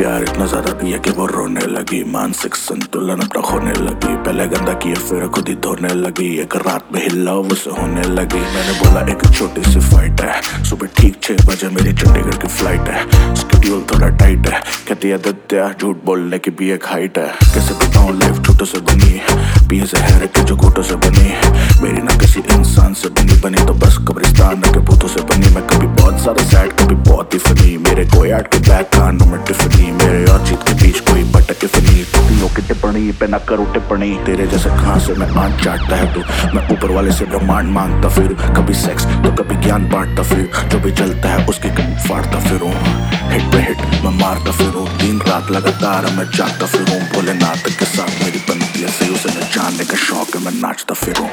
प्यार इतना ज्यादा दिया कि वो रोने लगी, मानसिक संतुलन अपना खोने लगी। पहले गंदा किया फिर खुद ही धोने लगी, एक रात में हिला उसे होने लगी। मैंने बोला एक छोटी सी फाइट है, सुबह ठीक 6 बजे मेरी चंडीगढ़ की फ्लाइट है। स्केड्यूल थोड़ा टाइट है, कहती है आदित्य झूठ बोलने की भी एक हाइट है। कैसे बताऊं लाइफ झूठों से बनी, पिए जहर के जो घूटों से बनी। मेरी ना किसी इंसान से बनी तो बस कब्रिस्तान के भूतों से बनी। मैं कभी बहुत सारा सैड कभी बहुत ही फनी, मेरे कोई आर्ट के बैक कानों में टिफनी। मेरे और जीत के बीच कोई बटक फनी, टुकड़ियों की टिप्पणी पे ना करूं टिप्पणी। तेरे जैसे कहां से मैं आंच चाटता है तू, मैं ऊपर वाले से ब्रह्मांड मांगता फिर। कभी सेक्स तो कभी ज्ञान बांटता फिर, जो भी चलता है उसकी कभी फाड़ता फिरूं। हिट पे हिट मैं मारता फिरूं, दिन रात लगातार मैं जागता फिरूं। भोलेनाथ के साथ मेरी बनती है सही, उसे न जानने का शौक है मैं नाचता फिरूं।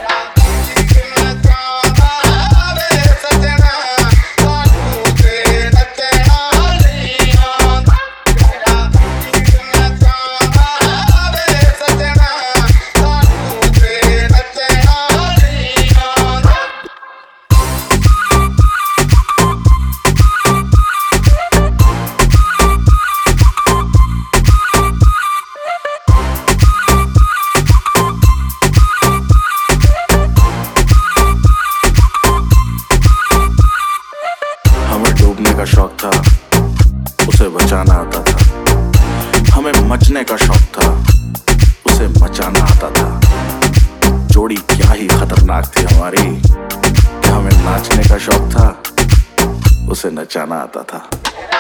डूबने का शौक था, उसे बचाना आता था। हमें मचने का शौक था, उसे मचाना आता था। जोड़ी क्या ही खतरनाक थी हमारी, कि हमें नाचने का शौक था, उसे नचाना आता था।